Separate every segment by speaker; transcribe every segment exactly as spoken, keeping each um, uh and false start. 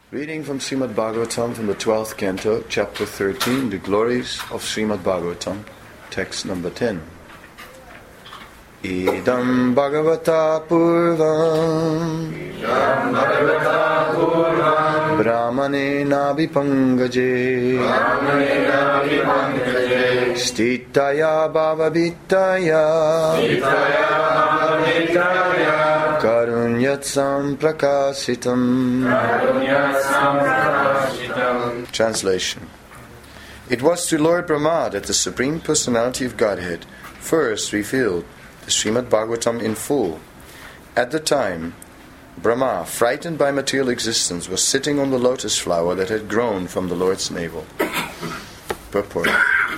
Speaker 1: Reading from Srimad Bhagavatam from the twelfth canto, chapter thirteen, the glories of Srimad Bhagavatam, text number ten. Idam Bhagavata Purvam Idam Bhagavata Purvam Brahmane Nabipangaje Brahmane Nabipangaje Stitaya Bhavavitaya Stitaya Bhavavitaya Karunyatsam Prakasitam Karunyatsam Prakasitam. Translation. It was to Lord Brahma that the Supreme Personality of Godhead first revealed the Srimad Bhagavatam in full. At the time, Brahma, frightened by material existence, was sitting on the lotus flower that had grown from the Lord's navel. Purport.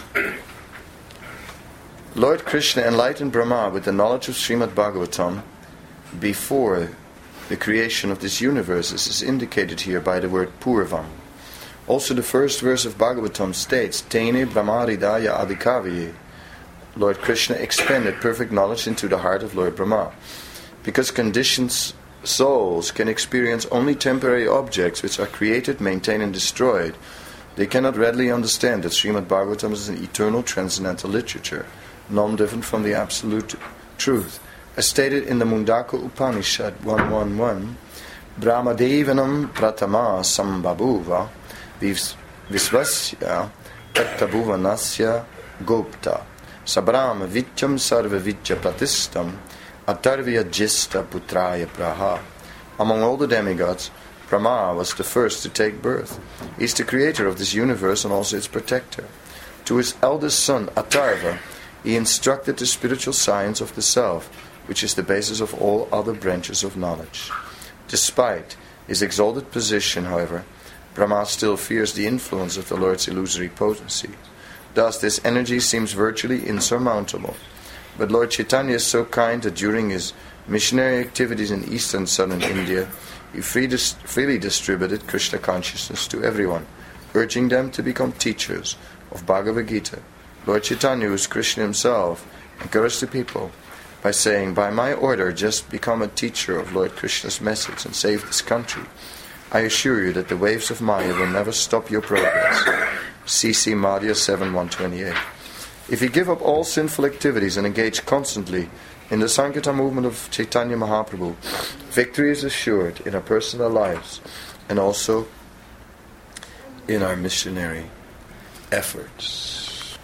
Speaker 1: Lord Krishna enlightened Brahma with the knowledge of Srimad Bhagavatam before the creation of this universe, as is indicated here by the word Purvam. Also the first verse of Bhagavatam states, Tene Brahmaridaya Adhikaviye. Lord Krishna expanded perfect knowledge into the heart of Lord Brahma. Because conditioned souls can experience only temporary objects which are created, maintained and destroyed, they cannot readily understand that Srimad Bhagavatam is an eternal transcendental literature, non-different from the absolute truth. As stated in the Mundaka Upanishad one eleven, Brahmadevanam pratama sambhabuva visvasya tattabhuvanasya gupta Sabrama vidyam sarva vidya pratistam atarvya jista putraya praha. Among all the demigods, Brahma was the first to take birth. He is the creator of this universe and also its protector. To his eldest son, Atharva, he instructed the spiritual science of the self, which is the basis of all other branches of knowledge. Despite his exalted position, however, Brahma still fears the influence of the Lord's illusory potency. Thus, this energy seems virtually insurmountable. But Lord Chaitanya is so kind that during his missionary activities in east and southern India, he freely distributed Krishna consciousness to everyone, urging them to become teachers of Bhagavad Gita. Lord Chaitanya, who is Krishna himself, encouraged the people by saying, by my order, just become a teacher of Lord Krishna's message and save this country. I assure you that the waves of Maya will never stop your progress. C C Madhya seven one twenty-eight. If you give up all sinful activities and engage constantly in the Sankirtan movement of Chaitanya Mahaprabhu, victory is assured in our personal lives and also in our missionary efforts.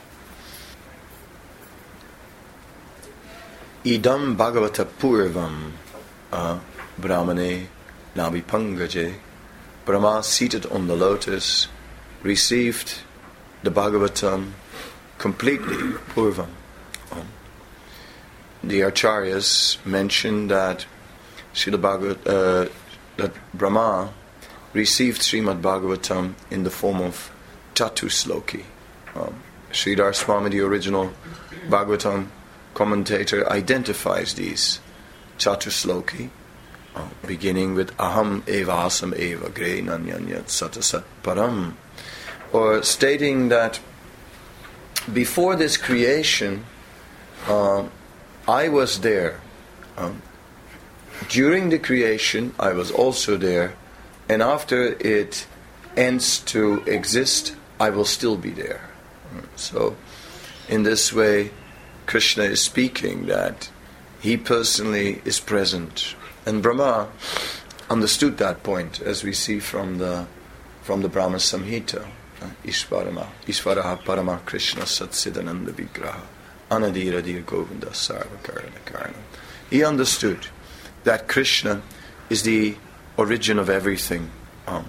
Speaker 1: Idam Bhagavata Purvam uh, Brahmane Nabipangaje. Brahma, seated on the lotus, received the Bhagavatam completely, Purvam. Um, the Acharyas mentioned that Srila Bhagavat, uh, that Brahma received Srimad Bhagavatam in the form of Chatusloki. Um, Sridhar Swami, the original Bhagavatam commentator, identifies these Chatusloki, uh, beginning with Aham evasam eva gre nanyanyat satasat param, or stating that before this creation, uh, I was there. Um, during the creation, I was also there, and after it ends to exist, I will still be there. So, in this way, Krishna is speaking that he personally is present, and Brahma understood that point, as we see from the from the Brahma Samhita. Ishvarama, Ishvaraha Parama Krishna Satsidananda Vigraha Anadiradir Govinda Sarva Karana Karana. He understood that Krishna is the origin of everything. Um,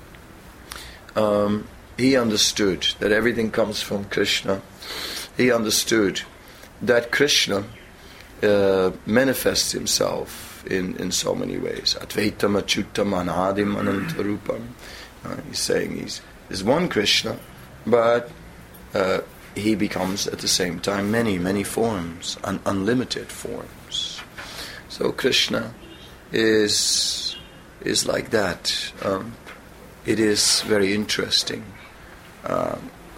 Speaker 1: um, he understood that everything comes from Krishna. He understood that Krishna uh, manifests himself in, in so many ways. Advaitam Achyutam Anadim Anantarupam. Uh, he's saying he's There's one Krishna, but uh, he becomes at the same time many, many forms, un- unlimited forms. So Krishna is is like that. Um, it is very interesting. Uh,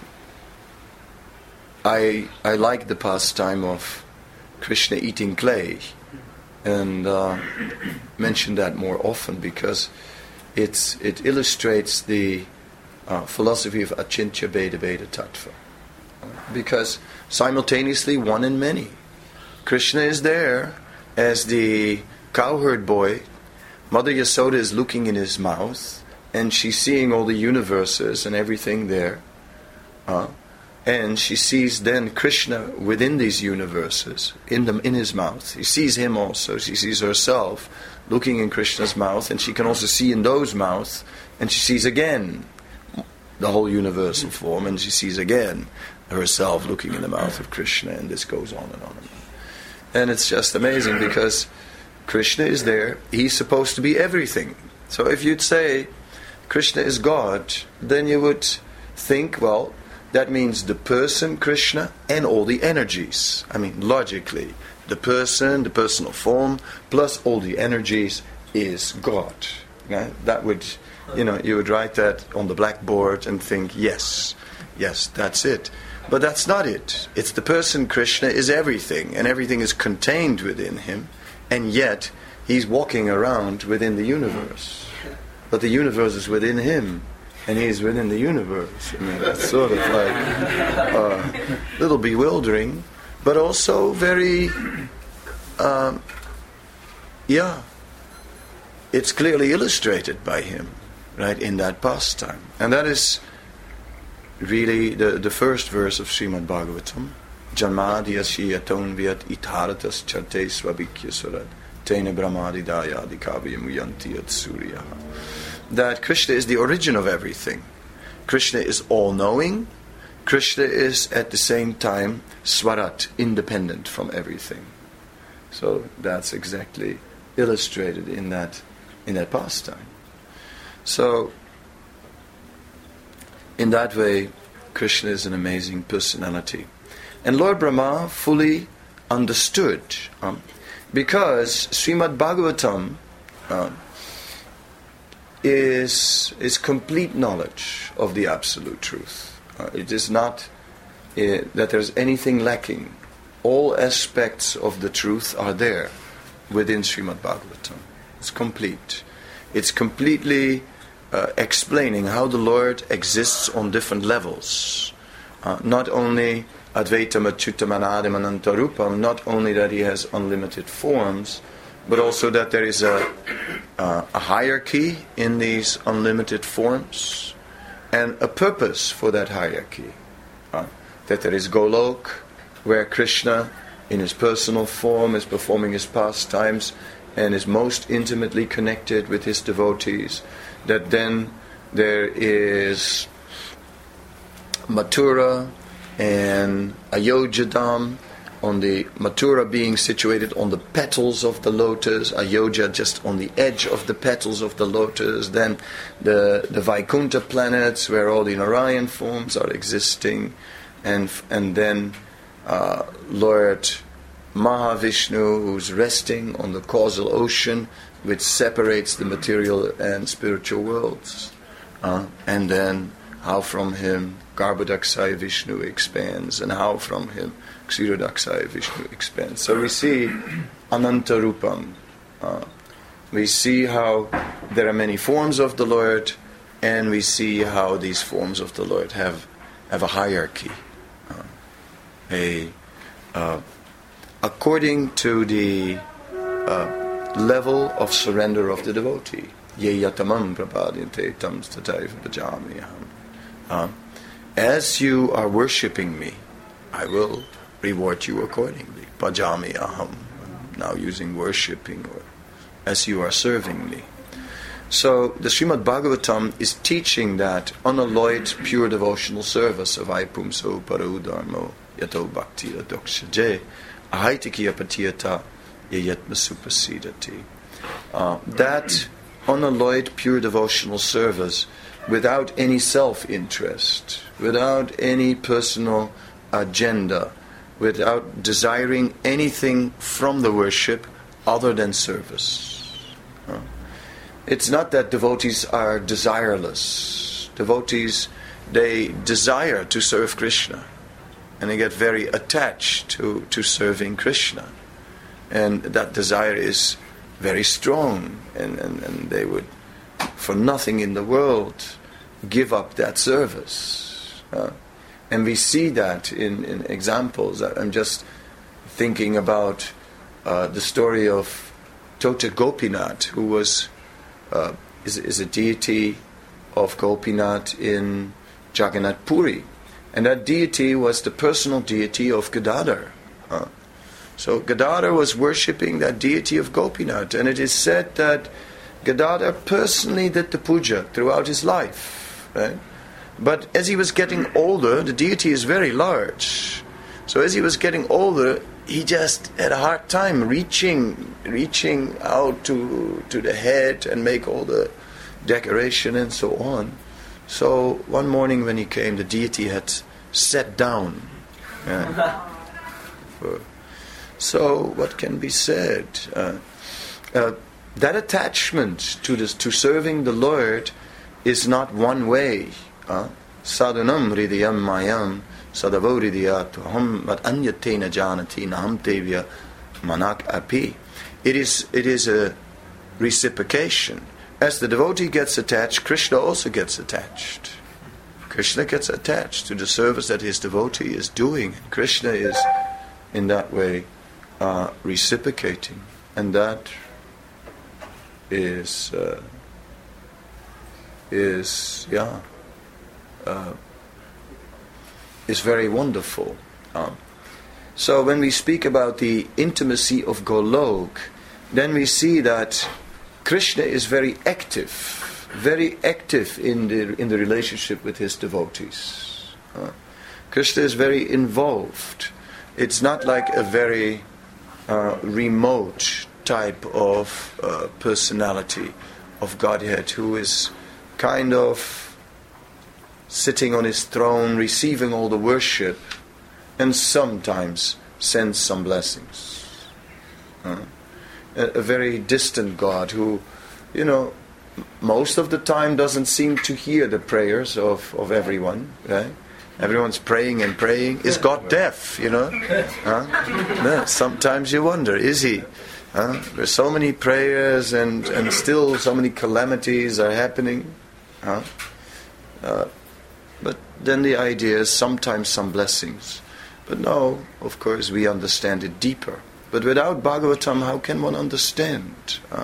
Speaker 1: I I like the pastime of Krishna eating clay, and uh, mention that more often because it's, it illustrates the uh, philosophy of Achintya Bheda Bheda Tattva. Because simultaneously one and many. Krishna is there as the cowherd boy. Mother Yasoda is looking in his mouth, and she's seeing all the universes and everything there. Uh, and she sees then Krishna within these universes, in them, in his mouth. She sees him also. She sees herself looking in Krishna's mouth, and she can also see in those mouths, and she sees again the whole universal form, and she sees again herself looking in the mouth of Krishna, and this goes on and on and on. And it's just amazing because Krishna is there. He's supposed to be everything. So if you'd say Krishna is God, then you would think, well, that means the person Krishna and all the energies. I mean, logically, the person, the personal form, plus all the energies is God. Yeah? That would, you know, you would write that on the blackboard and think, yes, yes, that's it. But that's not it. It's the person Krishna is everything, and everything is contained within him, and yet he's walking around within the universe. But the universe is within him, and he's within the universe. I mean, that's sort of like uh, a little bewildering, but also very, um, yeah, it's clearly illustrated by him, right, in that pastime. And that is really the, the first verse of Srimad Bhagavatam. Janmadhyasya yaton vyat itaratas charte swabhikya surat tena brahmadi dayadi kavyam yanti at surya. That Krishna is the origin of everything. Krishna is all-knowing. Krishna is at the same time swarat, independent from everything. So that's exactly illustrated in that in that pastime. So in that way, Krishna is an amazing personality. And Lord Brahma fully understood, um, because Srimad Bhagavatam uh, is, is complete knowledge of the absolute truth. Uh, it is not uh, that there's anything lacking. All aspects of the truth are there within Srimad Bhagavatam. It's complete. It's completely Uh, explaining how the Lord exists on different levels. Uh, not only Advaitam Achyutam Anadam Anantarupam, not only that he has unlimited forms, but also that there is a, uh, a hierarchy in these unlimited forms, and a purpose for that hierarchy. Uh, that there is Golok, where Krishna, in his personal form, is performing his pastimes, and is most intimately connected with his devotees. That then there is Mathura and Ayodhya, on the Mathura being situated on the petals of the lotus, Ayodhya just on the edge of the petals of the lotus, then the, the Vaikuntha planets where all the Narayan forms are existing, and and then uh, Lord Mahavishnu, who's resting on the causal ocean, which separates the material and spiritual worlds. Uh, and then how from him Garbhodakshaya Vishnu expands, and how from him Kshirodakshaya Vishnu expands. So we see Anantarupam. Uh, we see how there are many forms of the Lord, and we see how these forms of the Lord have, have a hierarchy. Uh, a uh, according to the uh, level of surrender of the devotee. Ye yatamam prapadyante tam tataiva bhajami aham. As you are worshipping me, I will reward you accordingly. Bhajami aham. Now using worshipping, or as you are serving me. So the Srimad Bhagavatam is teaching that unalloyed, pure devotional service of Aipumso Parudharmo Yato Bhakti Adokshaje Ahaitikiya Patiyata Uh, that unalloyed, pure devotional service, without any self-interest, without any personal agenda, without desiring anything from the worship other than service. Uh, it's not that devotees are desireless. Devotees, they desire to serve Krishna, and they get very attached to, to serving Krishna. And that desire is very strong, and, and, and they would for nothing in the world give up that service. Uh, and we see that in, in examples. I'm just thinking about uh, the story of Tota Gopinath, who was uh, is, is a deity of Gopinath in Jagannath Puri. And that deity was the personal deity of Gadadhar. Uh, so Gadadhar was worshipping that deity of Gopinath. And it is said that Gadadhar personally did the puja throughout his life. Right? But as he was getting older, the deity is very large. So as he was getting older, he just had a hard time reaching reaching out to to the head and make all the decoration and so on. So one morning when he came, the deity had sat down. Yeah. So what can be said? Uh, uh, that attachment to this, to serving the Lord is not one way. Sadhanam hridayam mayam sadavo hridayatu ham vat anyatena janati naham tevya manak api. It is it is a reciprocation. As the devotee gets attached, Krishna also gets attached. Krishna gets attached to the service that his devotee is doing. Krishna is, in that way, uh, reciprocating. And that is, uh, is yeah, uh, is very wonderful. Um, so when we speak about the intimacy of Golok, then we see that Krishna is very active, very active in the in the relationship with his devotees. Uh, Krishna is very involved. It's not like a very uh, remote type of uh, personality of Godhead who is kind of sitting on his throne, receiving all the worship, and sometimes sends some blessings. Uh, A, a very distant God who, you know, most of the time doesn't seem to hear the prayers of, of everyone, right? Everyone's praying and praying. Is God deaf, you know? Huh? No, sometimes you wonder, is he? Huh? There's so many prayers and, and still so many calamities are happening. Huh? Uh, but then the idea is sometimes some blessings. But no, of course, we understand it deeper. But without Bhagavatam, how can one understand? Uh,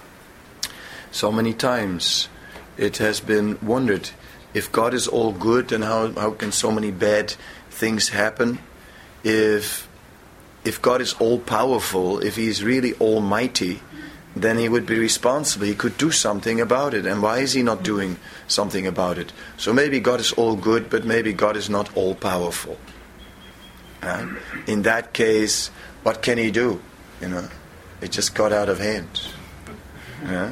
Speaker 1: so many times it has been wondered, if God is all good, then how, how can so many bad things happen? If if God is all powerful, if He is really almighty, then He would be responsible. He could do something about it. And why is He not doing something about it? So maybe God is all good, but maybe God is not all powerful. Uh, in that case, what can He do? You know, it just got out of hand. Yeah?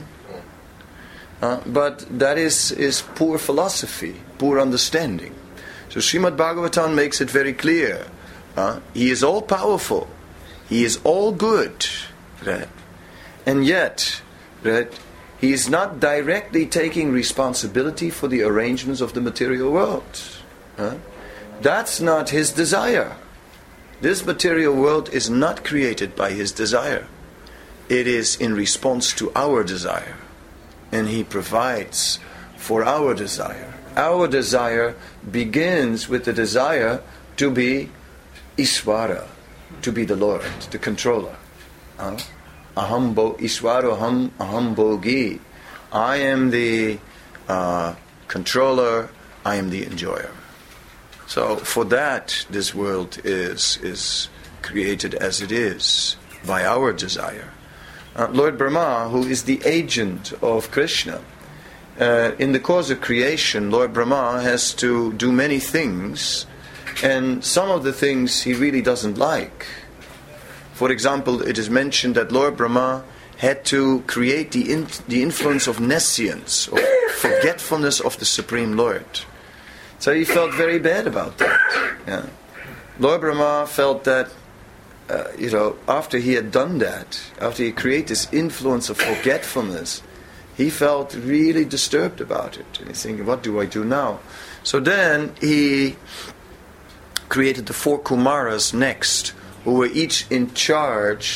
Speaker 1: Uh, but that is, is poor philosophy, poor understanding. So Srimad Bhagavatam makes it very clear. Uh, he is all powerful. He is all good. Right? And yet, right, He is not directly taking responsibility for the arrangements of the material world. Uh, that's not His desire. This material world is not created by His desire. It is in response to our desire. And He provides for our desire. Our desire begins with the desire to be Ishvara, to be the Lord, the controller. Uh, aham bo Ishvaro aham, aham bogi. I am the uh, controller, I am the enjoyer. So for that, this world is is created as it is, by our desire. Uh, Lord Brahma, who is the agent of Krishna, uh, in the course of creation, Lord Brahma has to do many things, and some of the things he really doesn't like. For example, it is mentioned that Lord Brahma had to create the in, the influence of nescience, of forgetfulness of the Supreme Lord. So he felt very bad about that. Yeah. Lord Brahma felt that, uh, you know, after he had done that, after he created this influence of forgetfulness, he felt really disturbed about it. And he's thinking, what do I do now? So then he created the four Kumaras next, who were each in charge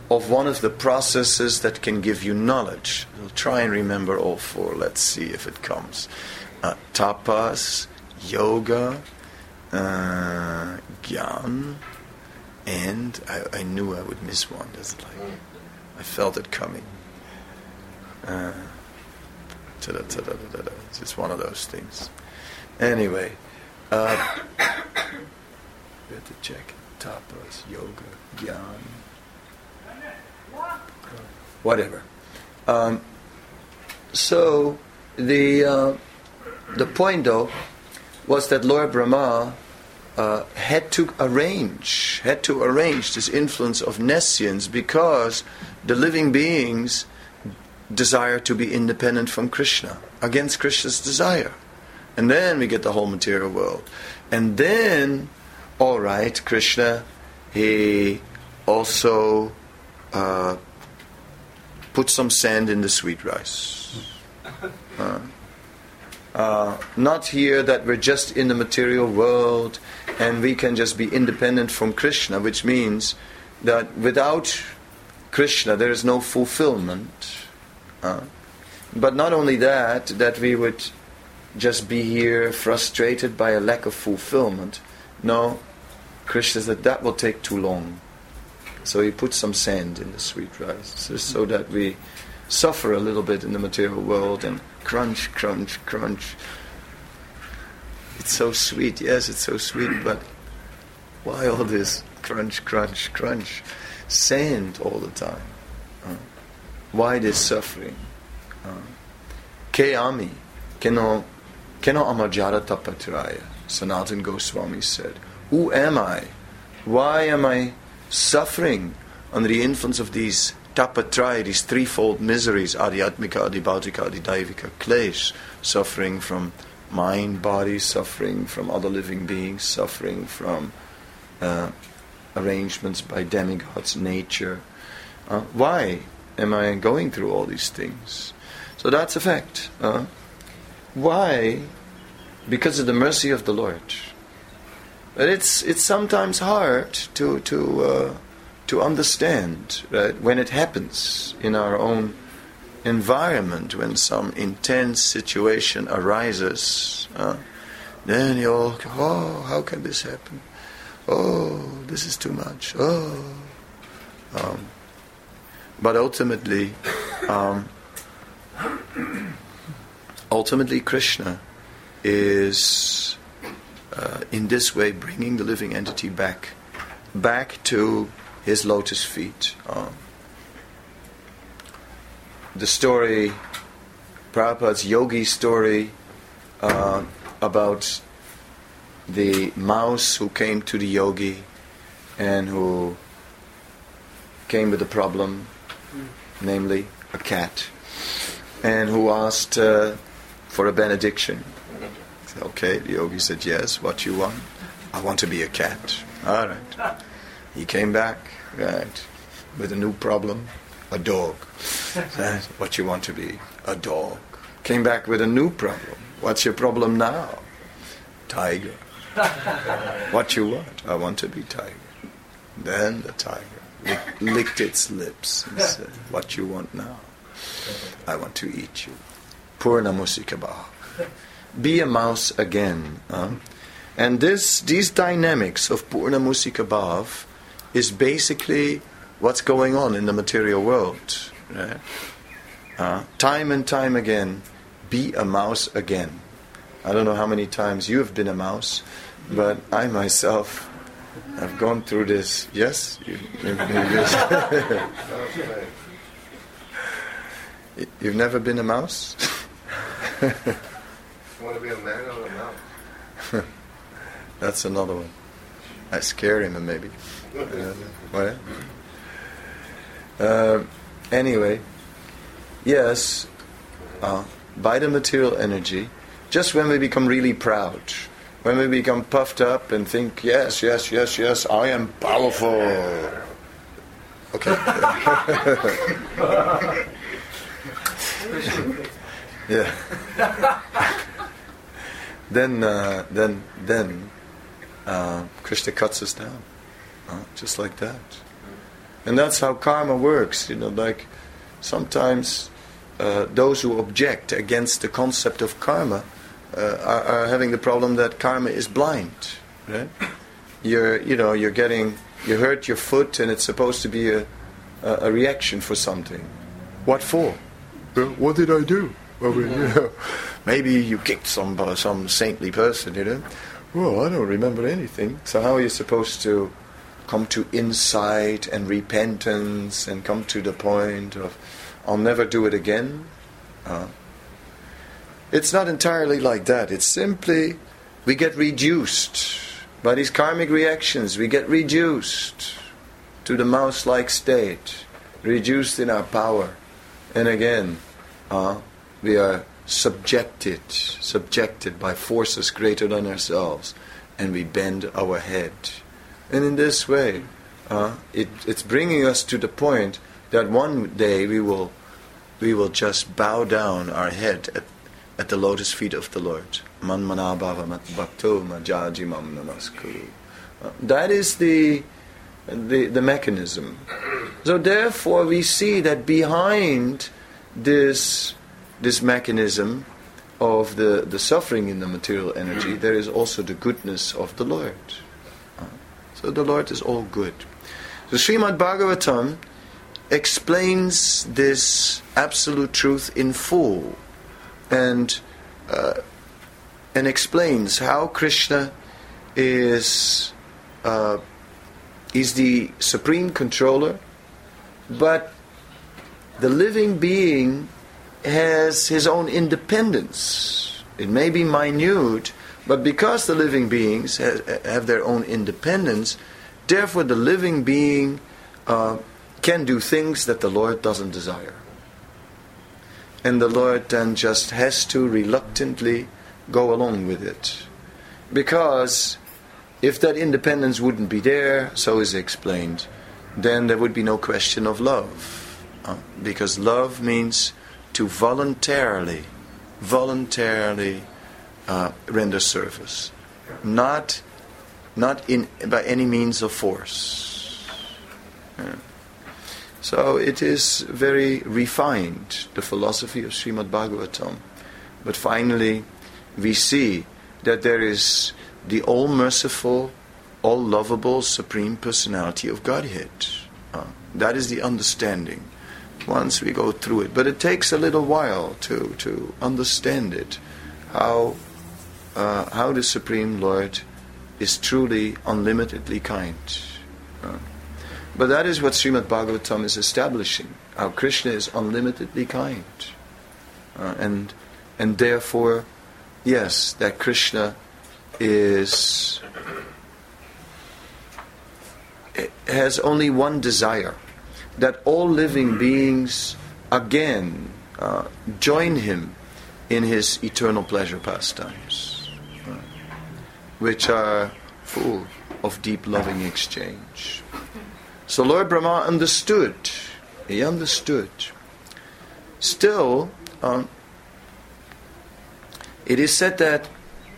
Speaker 1: of one of the processes that can give you knowledge. We'll try and remember all four. Let's see if it comes. Uh, tapas, yoga, uh, gyan, and I, I knew I would miss one. It's like I felt it coming. Uh, ta-da, ta-da, ta-da. It's just one of those things. Anyway, uh, we have to check tapas, yoga, gyan, whatever. Um, so the uh, the point, though, was that Lord Brahma uh, had to arrange, had to arrange this influence of nescience because the living beings desire to be independent from Krishna, against Krishna's desire. And then we get the whole material world. And then, all right, Krishna, he also uh, put some sand in the sweet rice. Uh, uh, not here that we're just in the material world and we can just be independent from Krishna, which means that without Krishna there is no fulfillment. Uh, but not only that, that we would just be here frustrated by a lack of fulfillment. No, Krishna said that will take too long. So he put some sand in the sweet rice, just so that we suffer a little bit in the material world and crunch, crunch, crunch. It's so sweet, yes, it's so sweet, but why all this crunch, crunch, crunch? Sand all the time. Uh, why this suffering? Ke ami, keno, keno amajara tapatraya. Sanatana Goswami said, who am I? Why am I suffering under the influence of these tapatraya, these threefold miseries, adhyatmika, adhibhautika, adhidaivika, klesh, suffering from mind, body, suffering from other living beings, suffering from uh, arrangements by demigods, nature. Uh, why am I going through all these things? So that's a fact. Uh, why? Because of the mercy of the Lord. But it's it's sometimes hard to to uh, to understand, right? When it happens in our own environment, when some intense situation arises, uh, then you all go, oh, how can this happen? Oh, this is too much. Oh, um, but ultimately, um, ultimately, Krishna is uh, in this way bringing the living entity back, back to his lotus feet. Um, the story, Prabhupada's yogi story uh, about the mouse who came to the yogi and who came with a problem, namely a cat, and who asked uh, for a benediction. Okay, the yogi said, yes, what you want? I want to be a cat. All right. He came back, right, with a new problem, a dog. Said, what you want to be? A dog. Came back with a new problem. What's your problem now? Tiger. What you want? I want to be tiger. Then the tiger lick, licked its lips and said, what you want now? I want to eat you. Purna Musika Bhav. Be a mouse again. Huh? And this, these dynamics of Purna Musika Bhav is basically what's going on in the material world. Right? Uh, time and time again, be a mouse again. I don't know how many times you have been a mouse, but I myself have gone through this. Yes? You, you, you, you've never been a mouse?
Speaker 2: You want to be a man or a mouse?
Speaker 1: That's another one. I scare him, maybe. Uh, what? Uh, anyway, yes, uh, by the material energy, just when we become really proud, when we become puffed up and think, yes, yes, yes, yes, I am powerful. Okay. Yeah. then, uh, then, then, uh, Krishna cuts us down, uh, just like that. And that's how karma works. You know, like sometimes uh, those who object against the concept of karma uh, are, are having the problem that karma is blind. Right? You're, you know, you're getting, you hurt your foot, and it's supposed to be a, a, a reaction for something. What for? Well, what did I do? I mean, you know, maybe you kicked some uh, some saintly person, you know. Well, I don't remember anything. So how are you supposed to come to insight and repentance and come to the point of, I'll never do it again? Uh, it's not entirely like that. It's simply, we get reduced by these karmic reactions. We get reduced to the mouse-like state, reduced in our power. And again, uh, we are subjected, subjected by forces greater than ourselves, and we bend our head. And in this way, uh, it, it's bringing us to the point that one day we will, we will just bow down our head at, at the lotus feet of the Lord. Man manabhava mat bhakto majajimam namaskuru. Uh, that is the, the the mechanism. So therefore, we see that behind this this mechanism of the, the suffering in the material energy, there is also the goodness of the Lord. So the Lord is all good. So Srimad Bhagavatam explains this absolute truth in full, and uh, and explains how Krishna is uh, is the supreme controller, but the living being has his own independence. It may be minute, but because the living beings ha- have their own independence, therefore the living being uh, can do things that the Lord doesn't desire. And the Lord then just has to reluctantly go along with it. Because if that independence wouldn't be there, so is explained, then there would be no question of love. Uh, because love means to voluntarily, voluntarily uh, render service, not, not in by any means of force. Yeah. So it is very refined, the philosophy of Srimad Bhagavatam. But finally, we see that there is the all-merciful, all-lovable Supreme Personality of Godhead. Uh, that is the understanding once we go through it. But it takes a little while to, to understand it, how, uh, how the Supreme Lord is truly unlimitedly kind. Uh, but that is what Srimad Bhagavatam is establishing, how Krishna is unlimitedly kind. Uh, and and therefore, yes, that Krishna is has only one desire, that all living beings again uh, join him in his eternal pleasure pastimes, uh, which are full of deep loving exchange. So Lord Brahma understood. He understood. Still, um, it is said that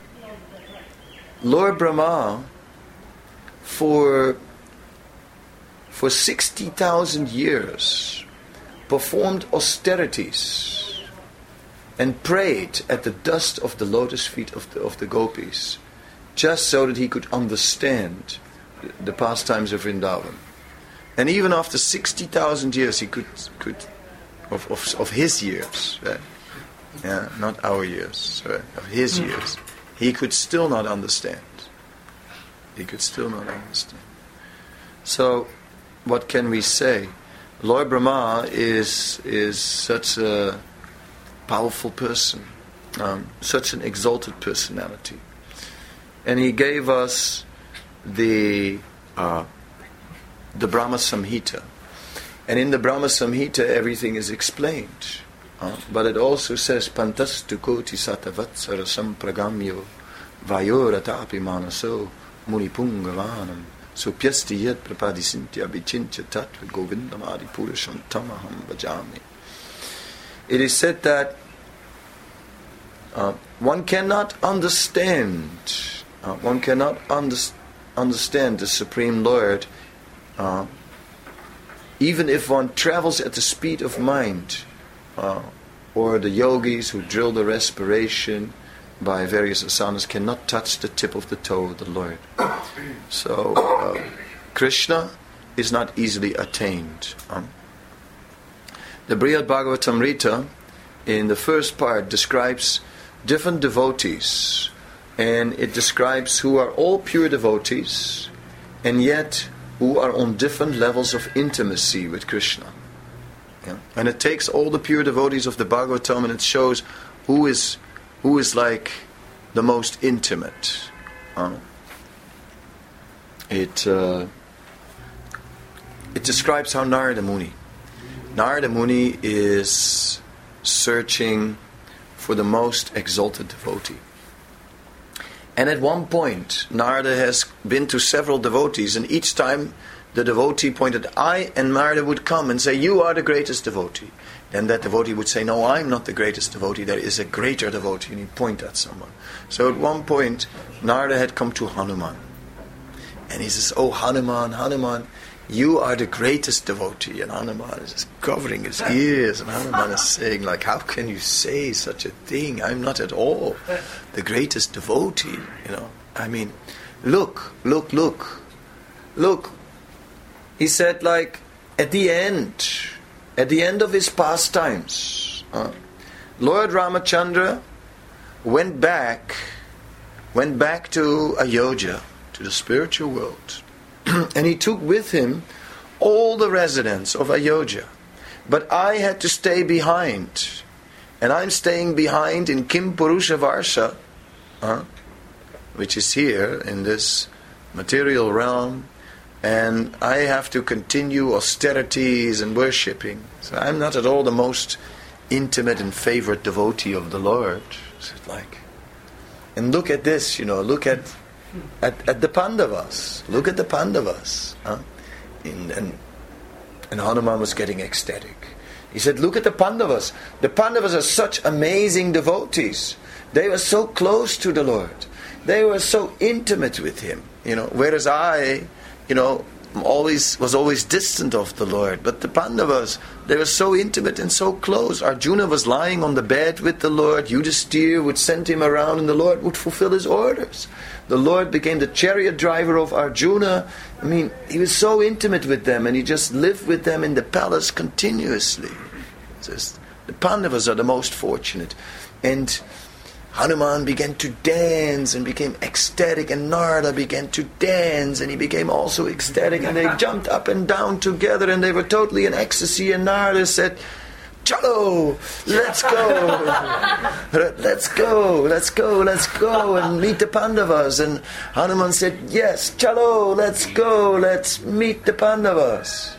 Speaker 1: Lord Brahma, for for sixty thousand years, performed austerities and prayed at the dust of the lotus feet of the, of the gopis, just so that he could understand the, the pastimes of Vrindavan. And even after sixty thousand years, he could could of of, of his years, right? Yeah, not our years, right? Of his years, he could still not understand. He could still not understand. So, what can we say? Lord Brahma is is such a powerful person, um, such an exalted personality, and he gave us the uh, the Brahma Samhita, and in the Brahma Samhita everything is explained. Uh, but it also says Pantastu koti satavatsara sampragamyo vayoratapi manaso munipungavanam supyasti yat prapadisintya vichincha tattva govindamadi purusham tamaham bhajami. It is said that uh, one cannot understand uh, one cannot under, understand the Supreme Lord uh, even if one travels at the speed of mind, uh, or the yogis who drill the respiration by various asanas cannot touch the tip of the toe of the Lord. So uh, Krishna is not easily attained. Um, the Brihad Bhagavatamrita in the first part describes different devotees, and it describes who are all pure devotees and yet who are on different levels of intimacy with Krishna. Yeah? And it takes all the pure devotees of the Bhagavatam and it shows who is who is like the most intimate. Uh, it uh, it describes how Narada Muni. Narada Muni is searching for the most exalted devotee. And at one point, Narada has been to several devotees, and each time the devotee pointed, I, and Narada would come and say, you are the greatest devotee. Then that devotee would say, no, I'm not the greatest devotee, there is a greater devotee, and he'd point at someone. So at one point, Narada had come to Hanuman. And he says, oh Hanuman, Hanuman, you are the greatest devotee. And Hanuman is just covering his ears, and Hanuman is saying, like, how can you say such a thing? I'm not at all the greatest devotee, you know. I mean, look, look, look, look. He said, like, at the end, at the end of his pastimes, uh, Lord Ramachandra went back, went back to Ayodhya, to the spiritual world. And he took with him all the residents of Ayodhya. But I had to stay behind. And I'm staying behind in Kim Purusha Varsha, uh, which is here in this material realm. And I have to continue austerities and worshipping. So I'm not at all the most intimate and favorite devotee of the Lord. So it's like, and look at this, you know, look at At, at the Pandavas. Look at the Pandavas. Huh? In, and, and Hanuman was getting ecstatic. He said, look at the Pandavas. The Pandavas are such amazing devotees. They were so close to the Lord. They were so intimate with Him. You know, whereas I, you know, always was always distant of the Lord. But the Pandavas, they were so intimate and so close. Arjuna was lying on the bed with the Lord. Yudhisthira would send him around and the Lord would fulfill his orders. The Lord became the chariot driver of Arjuna. I mean, he was so intimate with them and he just lived with them in the palace continuously. Just, the Pandavas are the most fortunate. And Hanuman began to dance and became ecstatic, and Narada began to dance and he became also ecstatic, and they jumped up and down together and they were totally in ecstasy, and Narada said, Chalo, let's go, let's go, let's go, let's go and meet the Pandavas. And Hanuman said, yes, Chalo, let's go, let's meet the Pandavas.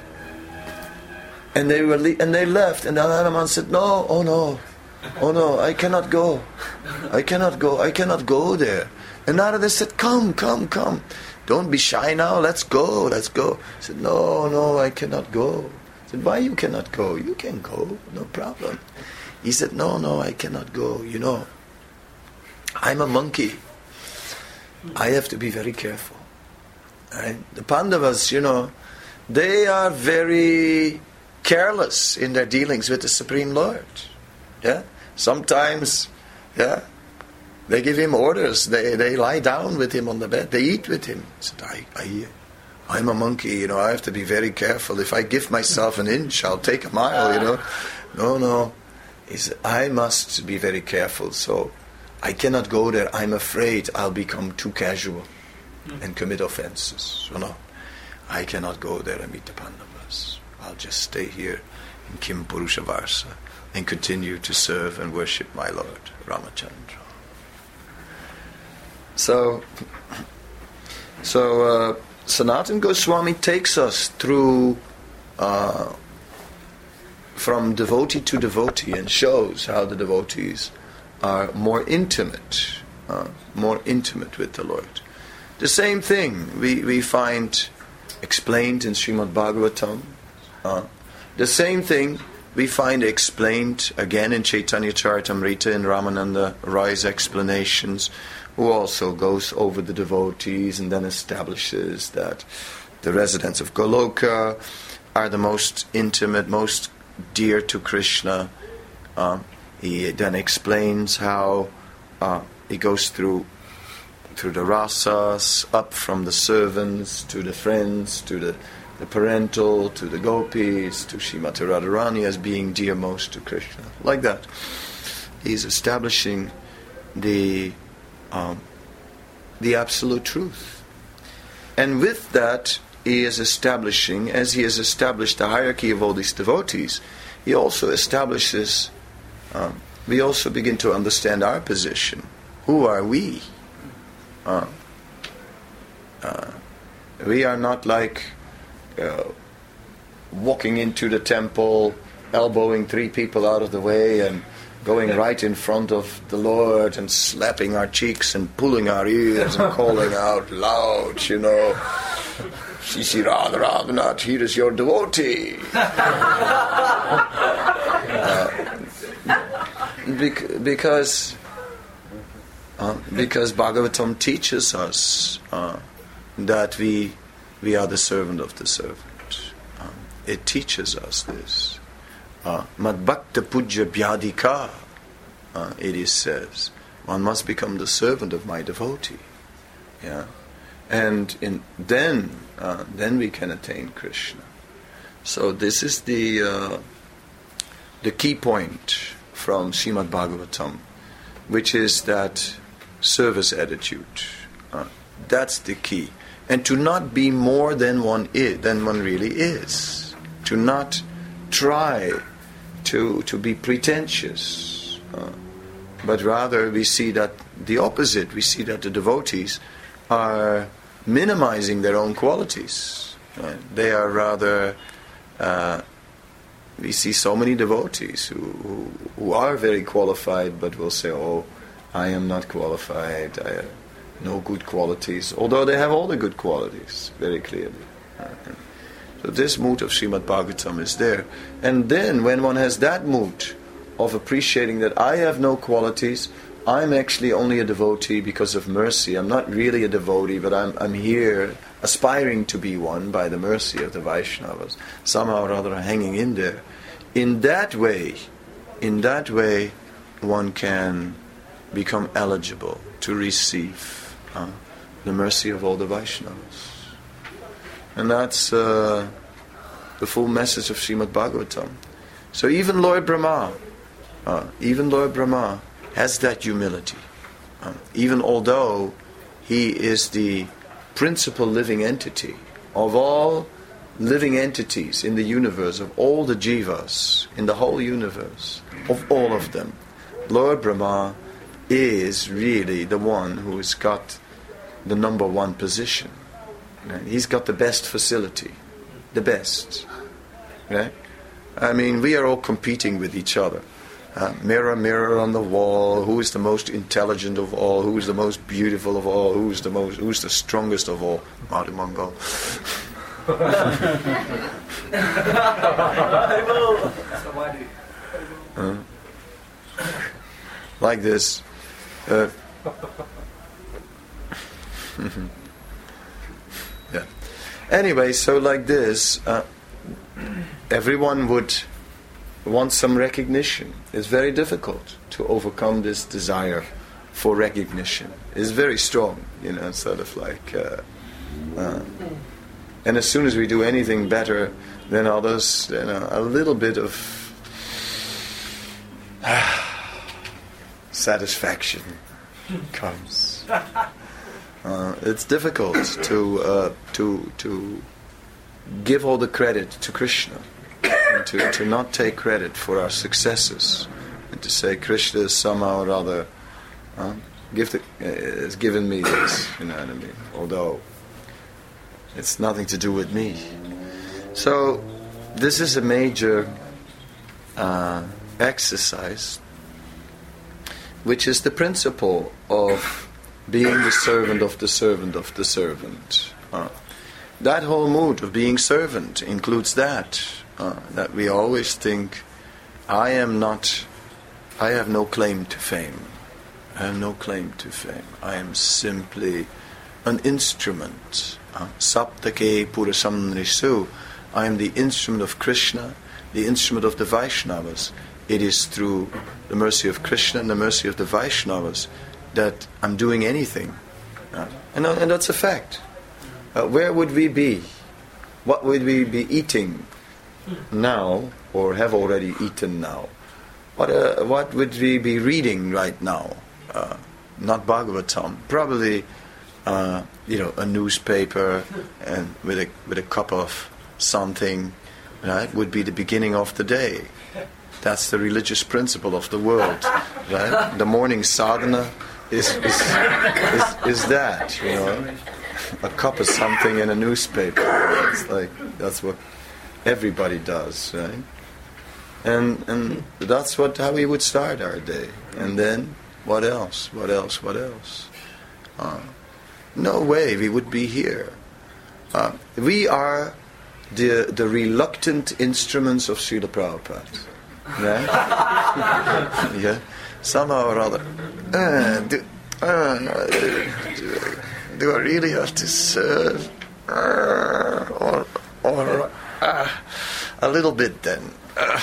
Speaker 1: And they were le- and they left, and then Hanuman said, no, oh no, oh no, I cannot go, I cannot go, I cannot go there. And Narada said, come, come, come, don't be shy now, let's go, let's go. He said, no, no, I cannot go. I said, why you cannot go? You can go, no problem. He said, no, no, I cannot go. You know, I'm a monkey. I have to be very careful. Right? The Pandavas, you know, they are very careless in their dealings with the Supreme Lord. Yeah, sometimes, yeah, they give him orders. They they lie down with him on the bed. They eat with him. He said, I, I, I'm a monkey. You know, I have to be very careful. If I give myself an inch, I'll take a mile. You know, no, no. He said, I must be very careful. So I cannot go there. I'm afraid I'll become too casual and commit offenses. So no, I cannot go there and meet the Pandavas. I'll just stay here in Kim Purusha Varsha and continue to serve and worship my Lord, Ramachandra. So, so uh, Sanatana Goswami takes us through uh, from devotee to devotee and shows how the devotees are more intimate, uh, more intimate with the Lord. The same thing we, we find explained in Srimad Bhagavatam. Uh, the same thing we find explained again in Chaitanya Charitamrita in Ramananda Rai's explanations, who also goes over the devotees and then establishes that the residents of Goloka, are the most intimate, most dear to Krishna. Uh, he then explains how uh, he goes through through the rasas, up from the servants to the friends, to the, the parental, to the gopis, to Srimati Radharani as being dear most to Krishna. Like that. He's establishing the um, the absolute truth. And with that, he is establishing, as he has established the hierarchy of all these devotees, he also establishes, um, we also begin to understand our position. Who are we? Uh, uh, we are not like uh, walking into the temple, elbowing three people out of the way and going right in front of the Lord and slapping our cheeks and pulling our ears and calling out loud, you know, Sisi Radha Radhanath, here is your devotee. uh, bec- because uh, because Bhagavatam teaches us uh, that we we are the servant of the servant. Um, it teaches us this. Mad Bhakta Puja Bhyadika, uh, it is says, one must become the servant of my devotee. Yeah, and in, then uh, then we can attain Krishna. So this is the uh, the key point from Srimad Bhagavatam, which is that service attitude. Uh, that's the key, and to not be more than one is, than one really is. To not try to to be pretentious, uh, but rather we see that the opposite. We see that the devotees are minimizing their own qualities. Right? They are rather. Uh, we see so many devotees who, who who are very qualified, but will say, "Oh, I am not qualified. I have no good qualities," although they have all the good qualities very clearly. Right? So this mood of Srimad Bhagavatam is there. And then when one has that mood of appreciating that I have no qualities, I'm actually only a devotee because of mercy. I'm not really a devotee, but I'm I'm here aspiring to be one by the mercy of the Vaishnavas. Somehow or other hanging in there. In that way, in that way, one can become eligible to receive uh, the mercy of all the Vaishnavas. And that's uh, the full message of Srimad Bhagavatam. So even Lord Brahma, uh, even Lord Brahma has that humility. Uh, even although he is the principal living entity of all living entities in the universe, of all the jivas in the whole universe, of all of them, Lord Brahma is really the one who has got the number one position. Right? He's got the best facility, the best. Right? I mean, we are all competing with each other. Uh, mirror, mirror on the wall. Who is the most intelligent of all? Who is the most beautiful of all? Who is the most? Who is the strongest of all? Madhu Mangal. uh, like this. Uh, yeah. Anyway, so like this, uh, everyone would want some recognition. It's very difficult to overcome this desire for recognition. It's very strong, you know, sort of like... Uh, uh, and as soon as we do anything better than others, you know, a little bit of satisfaction comes. Uh, it's difficult to uh, to to give all the credit to Krishna, and to, to not take credit for our successes, and to say Krishna is somehow or other uh, give the, uh, has given me this, you know what I mean? Although it's nothing to do with me. So this is a major uh, exercise, which is the principle of being the servant of the servant of the servant. Uh, that whole mood of being servant includes that, uh, that we always think, I am not, I have no claim to fame. I have no claim to fame. I am simply an instrument. Saptake Purasam Risu. I am the instrument of Krishna, the instrument of the Vaishnavas. It is through the mercy of Krishna and the mercy of the Vaishnavas that I'm doing anything. Uh, and, uh, and that's a fact. Uh, where would we be? What would we be eating now, or have already eaten now? What uh, what would we be reading right now? Uh, not Bhagavatam. Probably, uh, you know, a newspaper and with a with a cup of something, right? Would be the beginning of the day. That's the religious principle of the world, right? The morning sadhana is is, is is that, you know, a cup of something and a newspaper. It's like that's what everybody does, right? And and that's what how we would start our day. And then what else? What else? What else? Uh, no way we would be here. Uh, we are the the reluctant instruments of Srila Prabhupada. Right? Yeah. Somehow or other. Uh, do, uh, do, do I really have to serve? Uh, or or uh, a little bit then. Uh,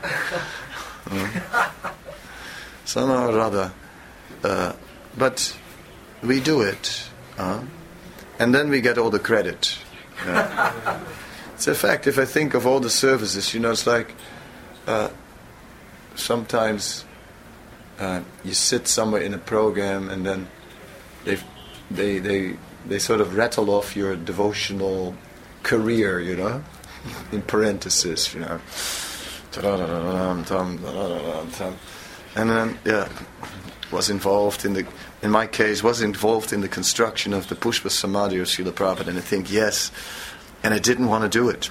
Speaker 1: uh, somehow or other. Uh, but we do it. Uh, and then we get all the credit. Yeah. It's a fact. If I think of all the services, you know, it's like uh, sometimes uh, you sit somewhere in a program and then they they they they sort of rattle off your devotional career, you know, in parentheses, you know, and then yeah, was involved in the in my case was involved in the construction of the Pushpa Samadhi of Srila Prabhupada, and I think yes. And I didn't want to do it.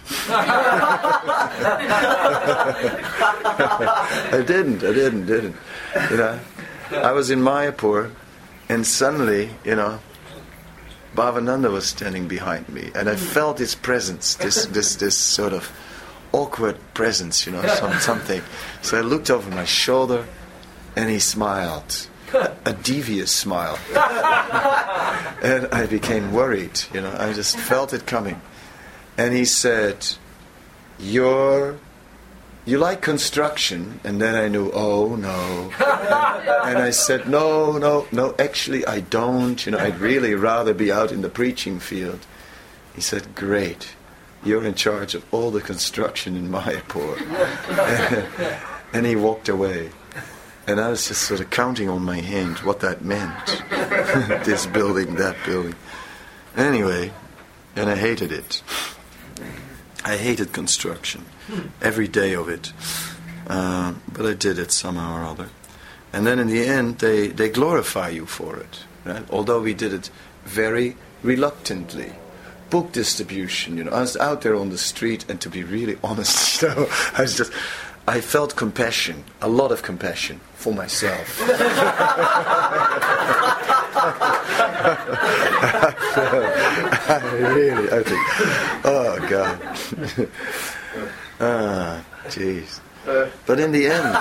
Speaker 1: I didn't, I didn't, didn't. You know, I was in Mayapur, and suddenly, you know, Bhavananda was standing behind me, and I felt his presence, this, this, this sort of awkward presence, you know, some, something. So I looked over my shoulder, and he smiled, a, a devious smile, and I became worried. You know, I just felt it coming. And he said, You're, you like construction? And then I knew, oh, no. And, and I said, no, no, no, actually I don't. You know, I'd really rather be out in the preaching field. He said, great. You're in charge of all the construction in Mayapur. and, and he walked away. And I was just sort of counting on my hands what that meant. This building, that building. Anyway, and I hated it. I hated construction, every day of it, uh, but I did it somehow or other. And then in the end, they, they glorify you for it, right? Although we did it very reluctantly. Book distribution, you know, I was out there on the street, and to be really honest, you know, I was just, I felt compassion, a lot of compassion for myself. I really, I think, oh God, ah, jeez. But in the end,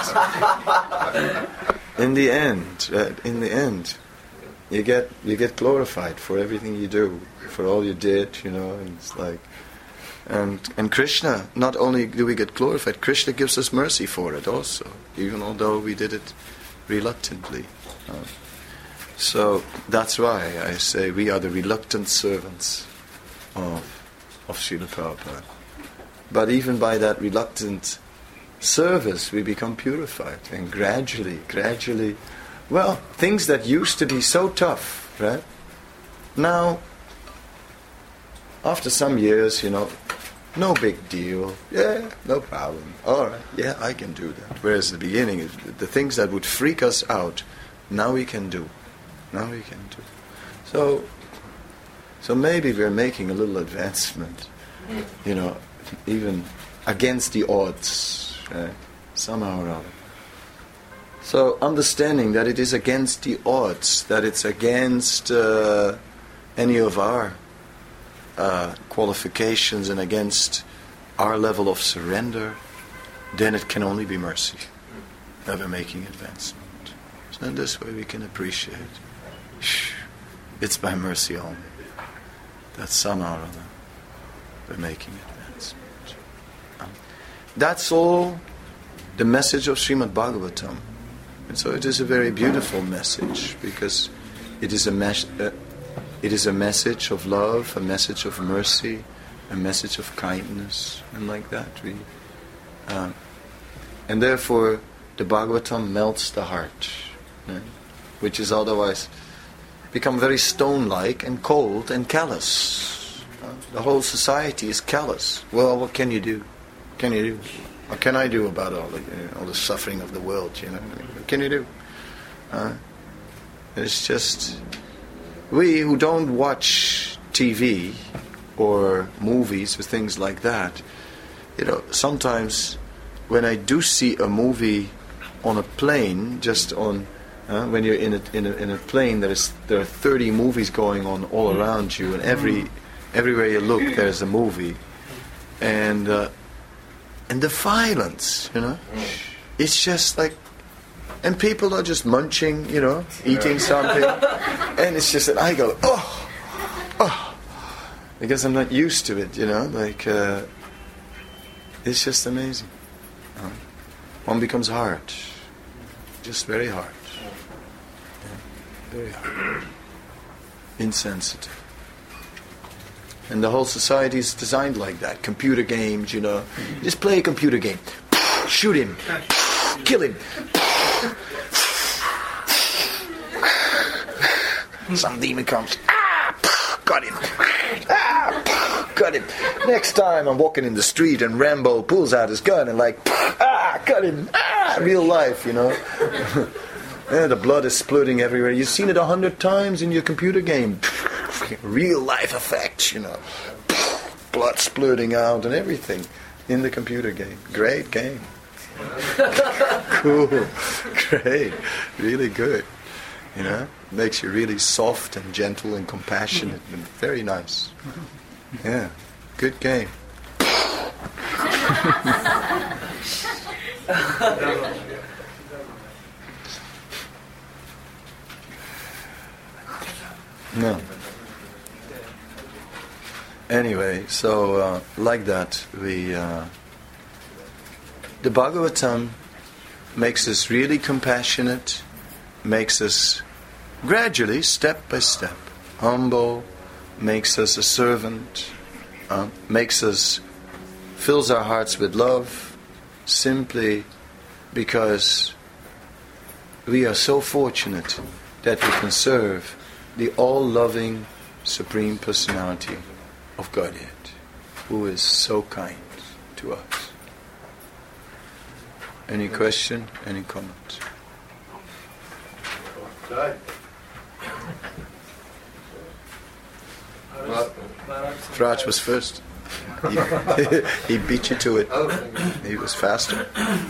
Speaker 1: in the end, uh, in the end, you get you get glorified for everything you do, for all you did, you know. And it's like, and and Krishna, not only do we get glorified, Krishna gives us mercy for it also, even although we did it reluctantly. Uh, So that's why I say we are the reluctant servants of of Srila Prabhupada. But even by that reluctant service, we become purified, and gradually, gradually, well, things that used to be so tough, right? Now, after some years, you know, no big deal. Yeah, no problem. All right, yeah, I can do that. Whereas at the beginning, the things that would freak us out, now we can do. Now we can do. So, so maybe we're making a little advancement, you know, even against the odds, right? Somehow or other. So understanding that it is against the odds, that it's against uh, any of our uh, qualifications and against our level of surrender, then it can only be mercy that we're making advancement. So in this way we can appreciate. It's by mercy only that somehow or other we're making advancement. that's all the message of Srimad Bhagavatam. And so it is a very beautiful message, because it is a mes- uh, it is a message of love, a message of mercy, a message of kindness, and like that. We, uh, and therefore, the Bhagavatam melts the heart, yeah, which is otherwise become very stone-like and cold and callous. Uh, the whole society is callous. Well, what can you do? What can you do? What can I do about all the, you know, all the suffering of the world? You know, what can you do? Uh, it's just we who don't watch T V or movies or things like that. You know, sometimes when I do see a movie on a plane, just on uh, when you're in a in a in a plane, there is there are thirty movies going on all around you, and every everywhere you look, there's a movie, and. Uh, And the violence, you know, it's just like, and people are just munching, you know, eating something, and it's just that I go, oh, oh, because I'm not used to it, you know, like, uh, it's just amazing. Uh, one becomes hard, just very hard, yeah, very hard, insensitive. And the whole society is designed like that. Computer games, you know. Just play a computer game. Shoot him. Kill him. Some demon comes. Ah, got him. Ah, got him. Next time I'm walking in the street and Rambo pulls out his gun and like, ah, got him. Ah, real life, you know. And the blood is splurting everywhere. You've seen it a hundred times in your computer game. Real life effects, you know. Blood splurting out and everything in the computer game. Great game. Cool. Great. Really good. You know? Makes you really soft and gentle and compassionate and very nice. Yeah. Good game. No. Anyway, so uh, like that, we uh, the Bhagavatam makes us really compassionate, makes us gradually, step by step, humble, makes us a servant, uh, makes us, fills our hearts with love, simply because we are so fortunate that we can serve the all-loving Supreme Personality of Godhead, who is so kind to us. Any question? Any comment? Fraj was first. He, he beat you to it. He was faster.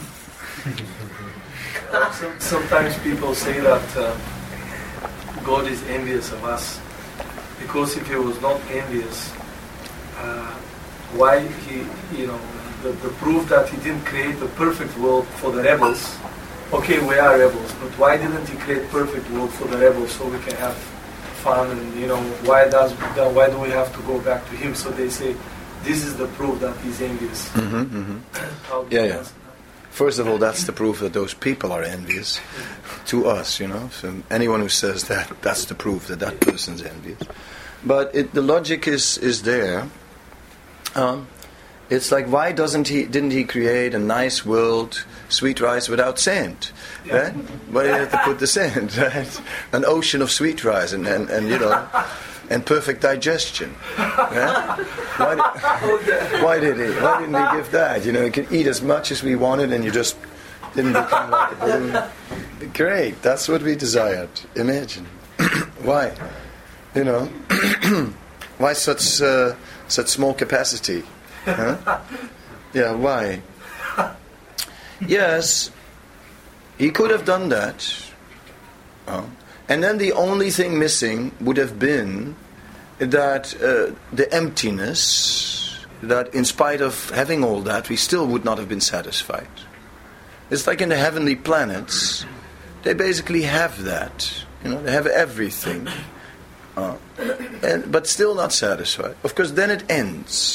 Speaker 3: Sometimes people say that uh, God is envious of us, because if he was not envious, uh, why he, you know, the, the proof that he didn't create the perfect world for the rebels. Okay, we are rebels, but why didn't he create perfect world for the rebels so we can have fun? And you know, why does why do we have to go back to him? So they say, this is the proof that he's envious.
Speaker 1: Mm-hmm, mm-hmm. Yeah, yeah. First of all, that's the proof that those people are envious to us, you know. So anyone who says that, that's the proof that that person's envious. But it, the logic is is there. Um, it's like, why doesn't he? Didn't he create a nice world, sweet rice without sand? Right? Why did he have to put the sand? Right? An ocean of sweet rice, and, and, and you know, and perfect digestion. Right? Why, did, why did he? Why didn't he give that? You know, we could eat as much as we wanted, and you just didn't become like a balloon. Great, that's what we desired. Imagine. Why? You know, why such uh, such small capacity? Huh? Yeah, why? Yes, he could have done that. Oh. And then the only thing missing would have been that uh, the emptiness, that in spite of having all that, we still would not have been satisfied. It's like in the heavenly planets, they basically have that. You know, they have everything. Uh, and, but still not satisfied. Of course, then it ends.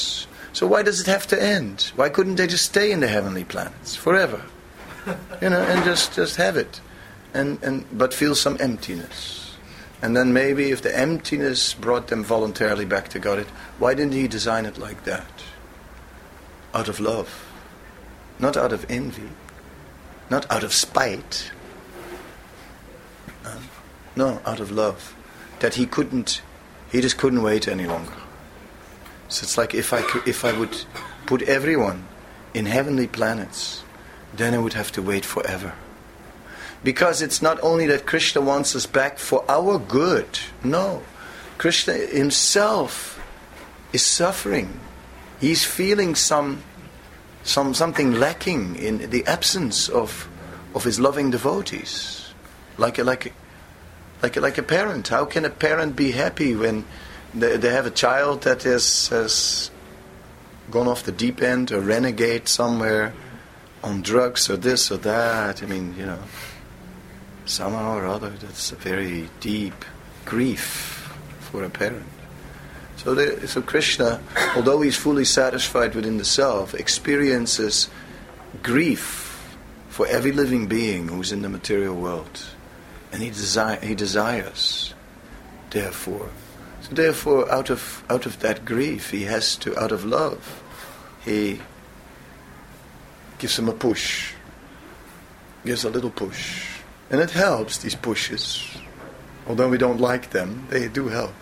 Speaker 1: So why does it have to end? Why couldn't they just stay in the heavenly planets forever? You know, and just, just have it. And, and but feel some emptiness. And then maybe if the emptiness brought them voluntarily back to God, why didn't he design it like that? Out of love. Not out of envy. Not out of spite. Uh, no, out of love. That he couldn't, he just couldn't wait any longer. So it's like if I could, if I would put everyone in heavenly planets, then I would have to wait forever. Because it's not only that Krishna wants us back for our good. No. Krishna himself is suffering. He's feeling some some something lacking in the absence of of his loving devotees. Like a like a, like a, like a parent. How can a parent be happy when they, they have a child that has, has gone off the deep end or renegade somewhere on drugs or this or that? I mean, you know, somehow or other, that's a very deep grief for a parent. So, the, so Krishna, although he's fully satisfied within the self, experiences grief for every living being who's in the material world. And he, desi- he desires, therefore. So therefore, out of out of that grief, he has to, out of love, he gives him a push. Gives a little push. And it helps, these pushes. Although we don't like them, they do help.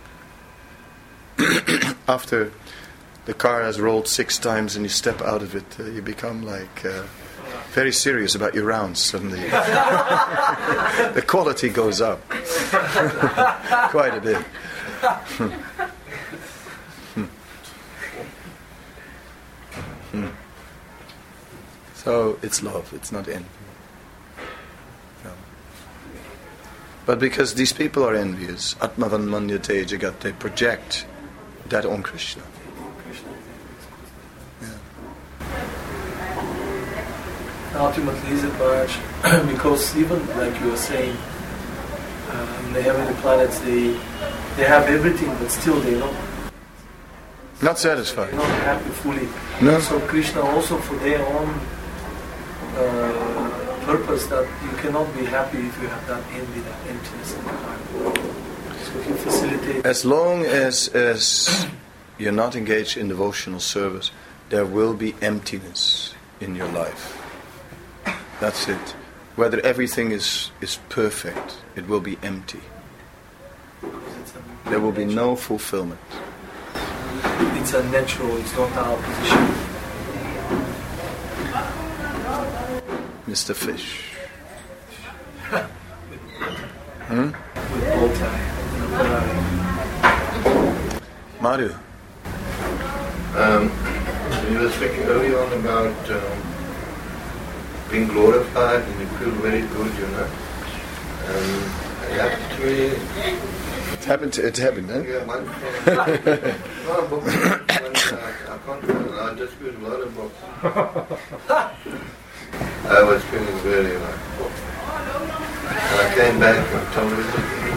Speaker 1: After the car has rolled six times and you step out of it, uh, you become like uh, very serious about your rounds suddenly. The quality goes up quite a bit. So it's love, it's not envy. No. But because these people are envious, Atmavan Manyate Jagat, they project that on Krishna. Yeah.
Speaker 3: Ultimately, is it Maharaj? Because even like you were saying, uh, in the heavenly planets, they they have everything, but still they're not
Speaker 1: not satisfied.
Speaker 3: They're not happy fully.
Speaker 1: No.
Speaker 3: So Krishna also, for their own uh, purpose, that you cannot be happy if you have that envy, that emptiness in the heart. So he facilitates.
Speaker 1: As long as as you're not engaged in devotional service, there will be emptiness in your life. That's it. Whether everything is, is perfect, it will be empty. There will be no fulfillment.
Speaker 3: It's unnatural, it's not our position.
Speaker 1: Mister Fish. hmm?
Speaker 3: With bow tie.
Speaker 1: Madhu.
Speaker 2: Um, you were speaking earlier on about um, being glorified and you feel very good, you know. Um, it happened to me.
Speaker 1: It happened to, it happened, eh?
Speaker 2: Yeah, one time. Not a book. One, uh, I can't remember. I just read a lot of books. I was feeling really like, and I came back and told everybody,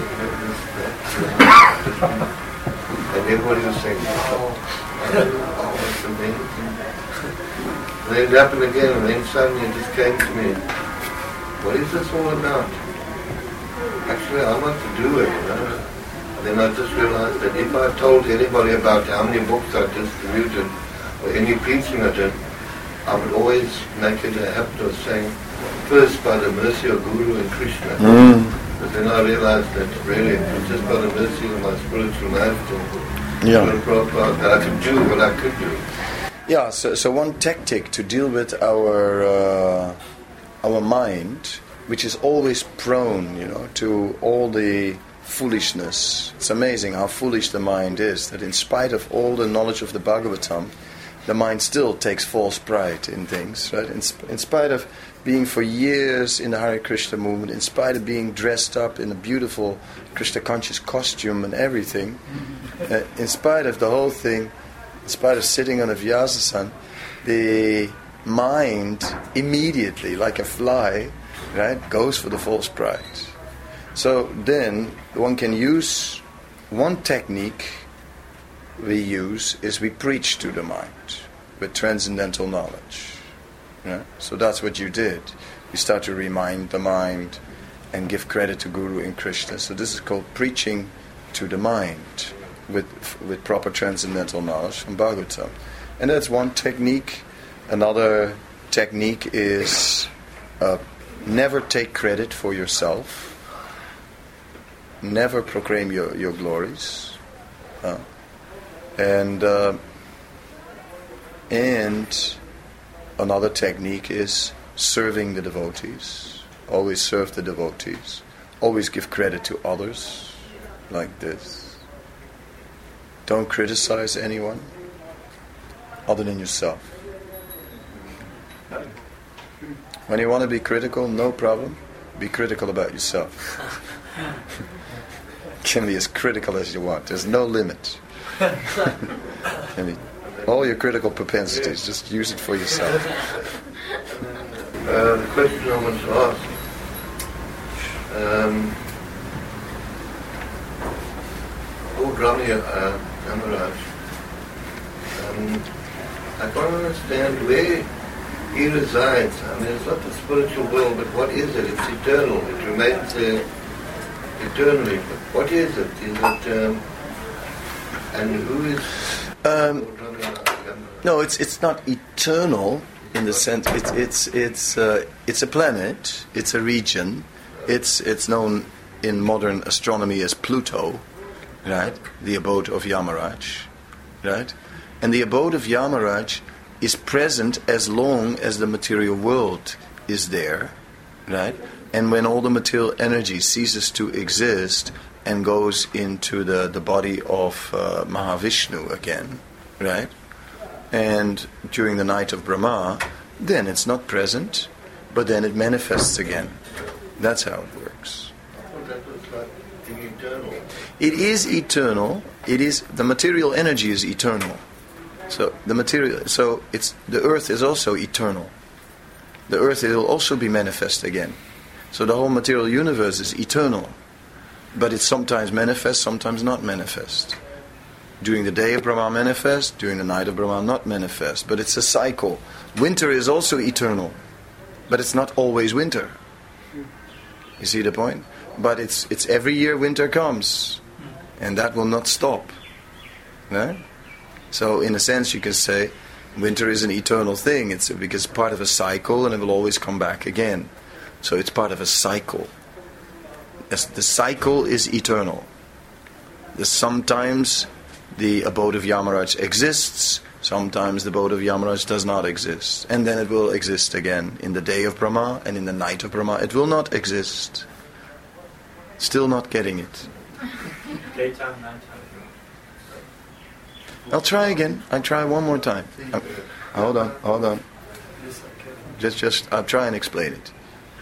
Speaker 2: and everybody was saying, oh, oh, it's amazing. And then it happened again, and then suddenly it just came to me, what is this all about? Actually, I want to do it, you know. And then I just realized that if I told anybody about how many books I distributed, or any preaching I did, I would always make it a habit of saying, first by the mercy of Guru and Krishna. Mm. But then I realized that really it was just by the mercy of my spiritual master, yeah, that I could do what I could do.
Speaker 1: Yeah, so, so one tactic to deal with our uh, our mind, which is always prone, you know, to all the foolishness. It's amazing how foolish the mind is, that in spite of all the knowledge of the Bhagavatam, the mind still takes false pride in things, right? In, sp- in spite of being for years in the Hare Krishna movement, in spite of being dressed up in a beautiful Krishna conscious costume and everything, uh, in spite of the whole thing, in spite of sitting on a Vyasasana, the mind immediately, like a fly, right, goes for the false pride. So then one can use one technique we use is we preach to the mind with transcendental knowledge. Yeah? So that's what you did. You start to remind the mind and give credit to Guru and Krishna. So this is called preaching to the mind with with proper transcendental knowledge from Bhagavatam. And that's one technique. Another technique is uh, never take credit for yourself. Never proclaim your, your glories. Uh, and uh, and another technique is serving the devotees. Always serve the devotees. Always give credit to others, like this. Don't criticize anyone other than yourself. When you want to be critical, no problem. Be critical about yourself. Can be as critical as you want. There's no limit. Can be all your critical propensities. Just use it for yourself.
Speaker 2: Uh, the question I want to ask, um, old Rami uh, Yamaraj, um, I can't understand where he resides. I mean, it's not the spiritual world, but what is it? It's eternal. It remains there eternally. But what is it? Is it, um, and who is
Speaker 1: Um,
Speaker 2: old Rami Yamaraj?
Speaker 1: no, it's it's not eternal in the sense it's it's it's uh, it's a planet. It's a region. It's it's known in modern astronomy as Pluto, right? The abode of Yamaraj, right? And the abode of Yamaraj is present as long as the material world is there, right? And when all the material energy ceases to exist and goes into the, the body of uh, Mahavishnu again, right? And during the night of Brahma, then it's not present, but then it manifests again. That's how it works.
Speaker 2: Well, that was like the eternal.
Speaker 1: It is eternal. It is the material energy is eternal. So the material, so it's the earth is also eternal. The earth will also be manifest again. So the whole material universe is eternal, but it's sometimes manifest, sometimes not manifest. During the day of Brahma manifest, during the night of Brahma not manifest. But it's a cycle. Winter is also eternal, but it's not always winter. You see the point? But it's it's every year winter comes, and that will not stop. Right? So in a sense you can say winter is an eternal thing. It's because it's part of a cycle and it will always come back again. So it's part of a cycle. As the cycle is eternal. The sometimes the abode of Yamaraj exists, sometimes the abode of Yamaraj does not exist. And then it will exist again. In the day of Brahma and in the night of Brahma it will not exist. Still not getting it.
Speaker 4: Daytime, nighttime.
Speaker 1: I'll try again. I'll try one more time. Uh, hold on, hold on. Just, just, I'll try and explain it.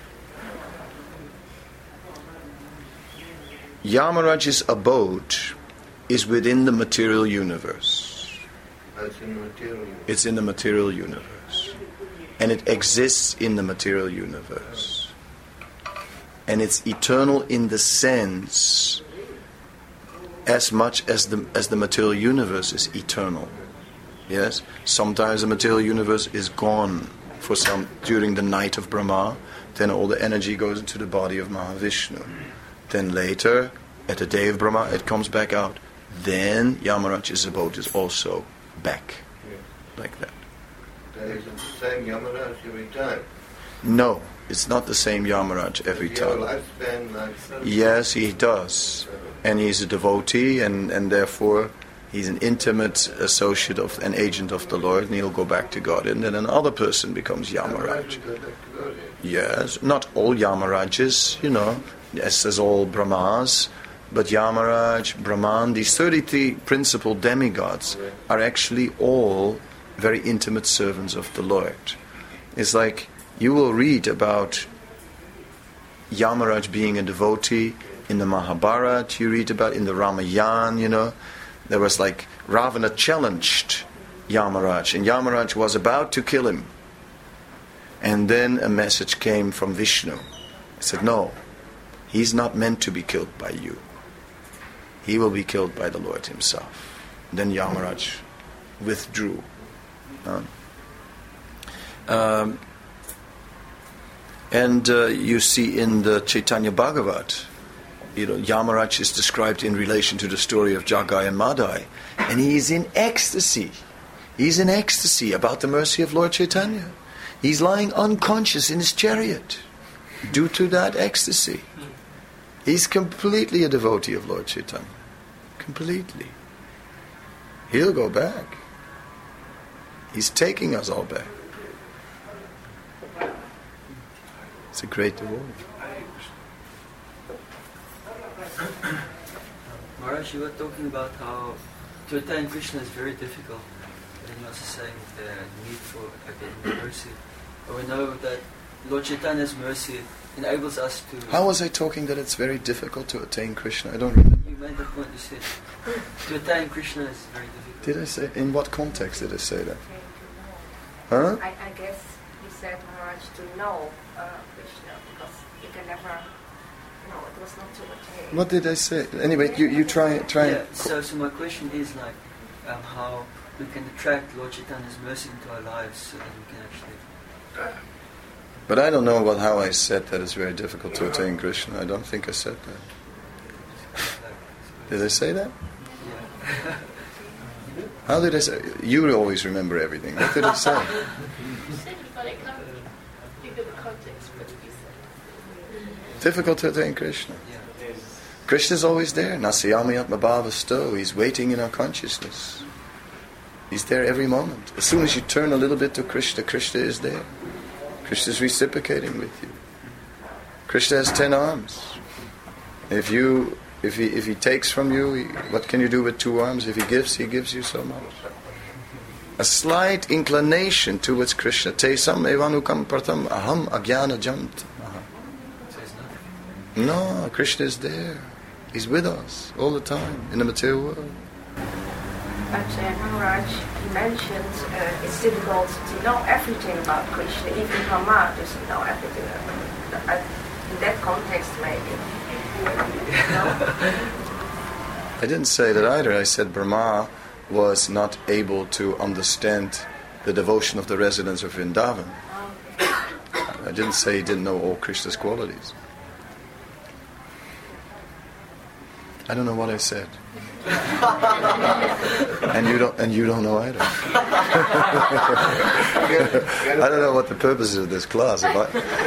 Speaker 1: Yamaraj's abode is within the material universe.
Speaker 2: That's in the material universe.
Speaker 1: It's in the material universe. And it exists in the material universe. And it's eternal in the sense as much as the as the material universe is eternal. Yes? Sometimes the material universe is gone for some during the night of Brahma, then all the energy goes into the body of Mahavishnu. Then later, at the day of Brahma, it comes back out. Then Yamaraj's abode is also back.
Speaker 2: Yeah.
Speaker 1: Like that.
Speaker 2: That is the same Yamaraj every time.
Speaker 1: No, it's not the same Yamaraj every
Speaker 2: Does he have a
Speaker 1: time.
Speaker 2: lifespan like
Speaker 1: Yes, he does. And he's a devotee, and, and therefore he's an intimate associate of an agent of the Lord, and he'll go back to God. And then another person becomes Yamaraj. Yes, not all Yamarajas, you know, yes, as all Brahmas, but Yamaraj, Brahman, these thirty-three principal demigods are actually all very intimate servants of the Lord. It's like you will read about Yamaraj being a devotee in the Mahabharata, you read about in the Ramayana, you know, there was like Ravana challenged Yamaraj, and Yamaraj was about to kill him. And then a message came from Vishnu. He said, no, he's not meant to be killed by you. He will be killed by the Lord himself. then Yamaraj withdrew. Um, um, and uh, you see in the Chaitanya Bhagavat, you know, Yamaraj is described in relation to the story of Jagai and Madai, and he is in ecstasy. He's in ecstasy about the mercy of Lord Chaitanya. He's lying unconscious in his chariot due to that ecstasy. He's completely a devotee of Lord Chaitanya. Completely. He'll go back. He's taking us all back. It's a great devotee.
Speaker 5: Maharaj, you were talking about how to attain Krishna is very difficult. And you also saying the need for again mercy. But we know that Lord Chaitanya's mercy enables us to...
Speaker 1: How was I talking that it's very difficult to attain Krishna? I don't remember.
Speaker 5: You made the point, you said to attain Krishna is very difficult.
Speaker 1: Did I say, in what context did I say that? Huh?
Speaker 6: I, I guess he said, Maharaj, to know uh, Krishna, because you can never... No, it was not to attain.
Speaker 1: What did I say? Anyway, you, you try, try
Speaker 5: Yeah,
Speaker 1: and...
Speaker 5: so, so my question is like um, how we can attract Lord Chaitanya's mercy into our lives so that we can actually...
Speaker 1: But I don't know what how I said that it's very difficult to attain Krishna. I don't think I said that. Did I say that?
Speaker 5: Yeah.
Speaker 1: How did I say? You always remember everything. What did I say?
Speaker 7: You said it, but I can't think of the context what you said.
Speaker 1: Difficult to attain Krishna.
Speaker 5: Yeah.
Speaker 1: Krishna is always there. Nasayami Atmabhava Sto. He's waiting in our consciousness. He's there every moment. As soon as you turn a little bit to Krishna, Krishna is there. Krishna is reciprocating with you. Krishna has ten arms. If you, if he, if he takes from you, he, what can you do with two arms? If he gives, he gives you so much. A slight inclination towards Krishna. Te sam evanukam pratam aham agyana jant. No, Krishna is there. He's with us all the time in the material world.
Speaker 6: But uh, Maharaj, he mentioned uh, it's difficult to know everything about Krishna. Even Brahma doesn't know everything. Uh, in that context, maybe. No?
Speaker 1: I didn't say that either. I said Brahma was not able to understand the devotion of the residents of Vrindavan. I didn't say he didn't know all Krishna's qualities. I don't know what I said. and you don't and you don't know either. I don't know what the purpose of this class is.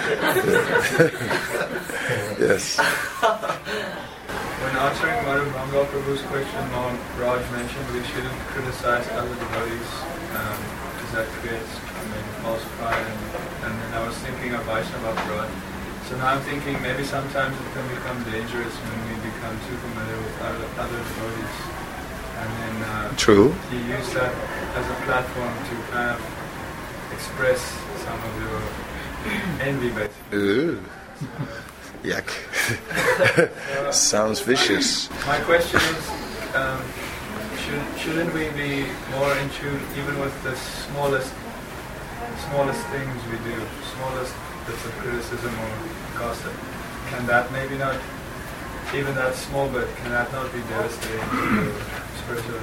Speaker 1: Yes.
Speaker 8: When answering Madhu Mangal Prabhu's question, Raj mentioned we shouldn't criticize other devotees um, because that creates maybe false pride. And, and then I was thinking of Vaishnava Pride. So now I'm thinking maybe sometimes it can become dangerous when we become too familiar with other, other devotees. And then uh,
Speaker 1: True.
Speaker 8: you use that as a platform to kind of express some of your envy, basically.
Speaker 1: Ooh. Yuck.
Speaker 8: uh,
Speaker 1: Sounds vicious.
Speaker 8: My question is, um, should, shouldn't we be more in tune even with the smallest smallest things we do, smallest bits of criticism or gossip? Can that maybe not, even that small bit, can that not be devastating to spiritual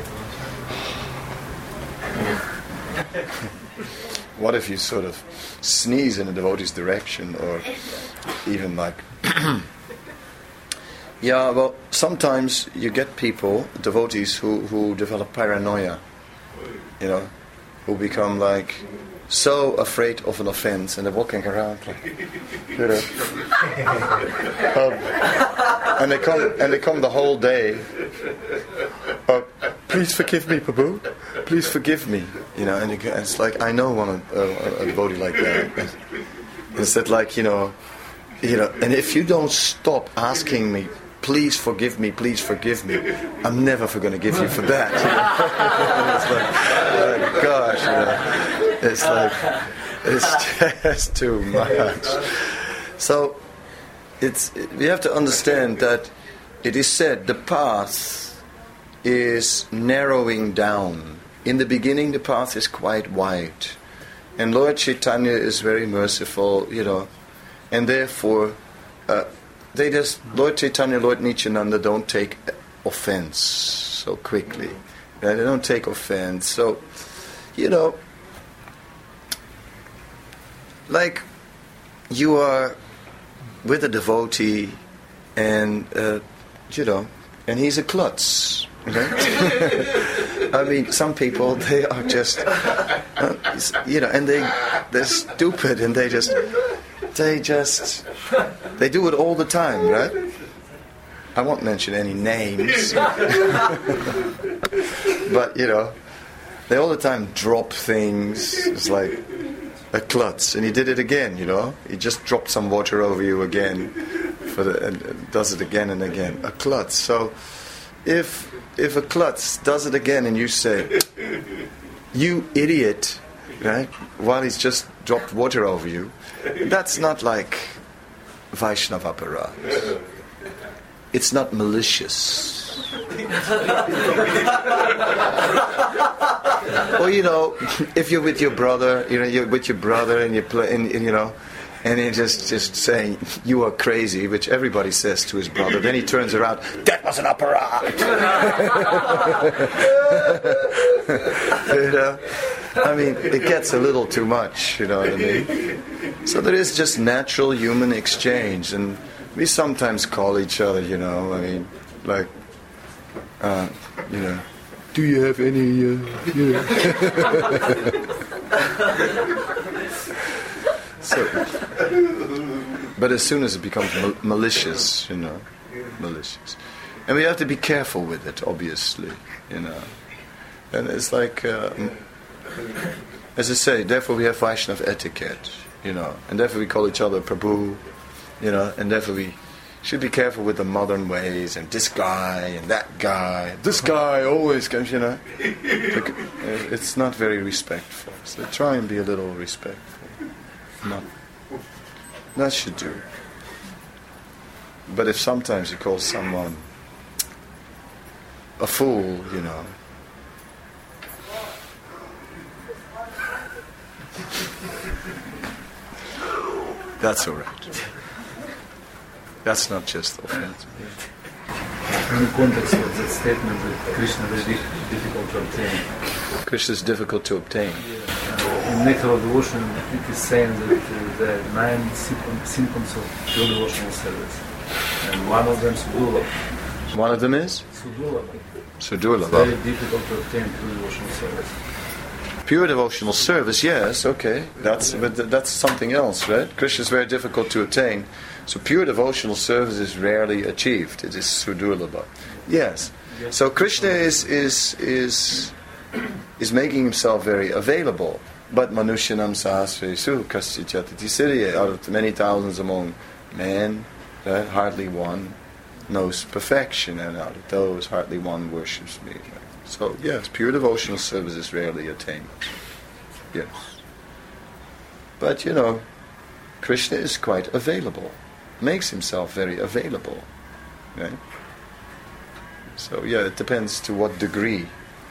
Speaker 8: advancement?
Speaker 1: What if you sort of sneeze in a devotee's direction, or even like... Yeah, well, sometimes you get people, devotees, who, who develop paranoia, you know, who become like so afraid of an offense, and they're walking around like, you know, um, and they come and they come the whole day. Uh, Please forgive me, Prabhu. Please forgive me. You know, and it's like I know one a, a devotee like that. It's that like you know, you know, and if you don't stop asking me, please forgive me, please forgive me, I'm never going to give you for that. You know? It's like, oh gosh, you know, it's like it's just too much. So it's we have to understand that it is said the path is narrowing down. In the beginning the path is quite wide, and Lord Chaitanya is very merciful, you know, and therefore uh, they just Lord Chaitanya, Lord Nityananda don't take offense so quickly. Right? They don't take offense. So, you know, like you are with a devotee, and uh, you know, and he's a klutz. Okay? I mean, some people, they are just, uh, you know, and they they're stupid, and they just they just they do it all the time, right? I won't mention any names, but you know, they all the time drop things. It's like a klutz, and he did it again. You know, he just dropped some water over you again, for the, and does it again and again. A klutz. So, if if a klutz does it again, and you say, "You idiot," right? While he's just dropped water over you, that's not like Vaishnava aparat. It's not malicious. Or you know, if you're with your brother, you know, you're with your brother, and you play, and, and you know, and you're just just saying you are crazy, which everybody says to his brother. Then he turns around. That was an aparat. You know, I mean, it gets a little too much. You know what I mean? So there is just natural human exchange, and we sometimes call each other, you know, I mean, like, uh, you know, do you have any, uh, you know. So, but as soon as it becomes mal- malicious, you know, malicious. And we have to be careful with it, obviously, you know. And it's like, uh, as I say, therefore we have Vaishnava etiquette, you know, and therefore we call each other Prabhu. You know, and therefore we should be careful with the modern ways, and this guy and that guy. This guy always comes, you know. It's not very respectful. So try and be a little respectful. No. That should do. But if sometimes you call someone a fool, you know. That's all right. That's not just offense.
Speaker 9: In the context of that statement that Krishna is very difficult to obtain.
Speaker 1: Krishna is difficult to obtain.
Speaker 9: Uh, in Nectar of Devotion, it is saying that uh, there are nine symptoms of pure devotional service. And one of them is Sudurlabha.
Speaker 1: One of them is?
Speaker 9: Sudurlabha.
Speaker 1: Sudurlabha.
Speaker 9: It's very difficult to obtain pure devotional service.
Speaker 1: Pure devotional service, yes, okay. That's but th- that's something else, right? Krishna is very difficult to attain. So pure devotional service is rarely achieved. It is Sudurlabha. Yes. yes. So Krishna is is is is making himself very available. But Manusyanam Sahasresu Kaschichatiti Siriye, out of many thousands among men, right, hardly one knows perfection, and out of those hardly one worships me. Right? So yes, pure devotional service is rarely attained. Yes. But you know, Krishna is quite available. Makes himself very available. Right? So yeah, it depends to what degree.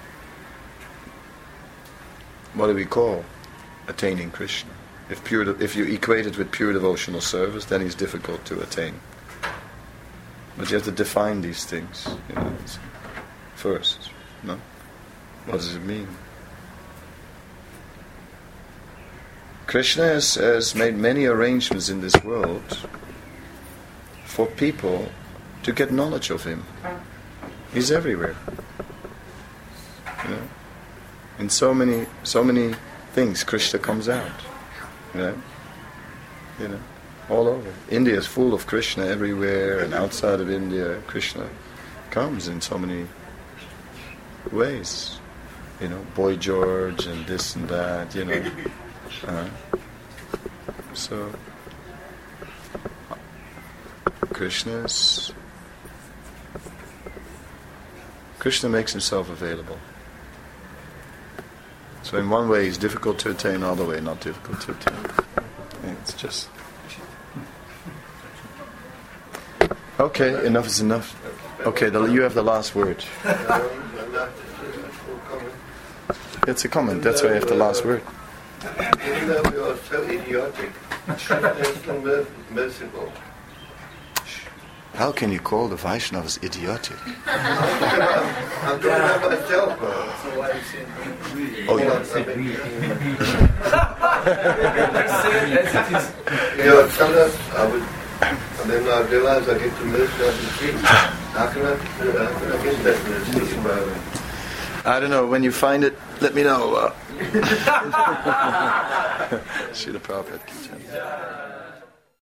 Speaker 1: What do we call attaining Krishna? If pure, de- if you equate it with pure devotional service, then he's difficult to attain. But you have to define these things, you know, first. No? What does it mean? Krishna has, has made many arrangements in this world for people to get knowledge of him. He's everywhere. You know? In so many so many things Krishna comes out. You know? You know, all over. India is full of Krishna everywhere, and outside of India Krishna comes in so many ways. You know, Boy George and this and that, you know. Uh, so Krishna's Krishna makes himself available. So in one way he's difficult to attain, other way not difficult to attain. And it's just okay, enough is enough. Okay, the, you have the last word. It's a comment, that's why you have the last word.
Speaker 2: Even though we are so idiotic, Krishna is merciful.
Speaker 1: How can you call the Vaishnavas idiotic?
Speaker 2: I'm talking about myself.
Speaker 3: So why you saying we?
Speaker 1: Oh,
Speaker 2: Hold
Speaker 1: yeah.
Speaker 2: on, something.
Speaker 3: Say it as it is.
Speaker 2: You know, sometimes I would, and then I realize I get to meditate and sleep. How can I, how can I get that meditation by the way?
Speaker 1: I don't know. When you find it, let me know. Uh, Srila Prabhupada ki jai.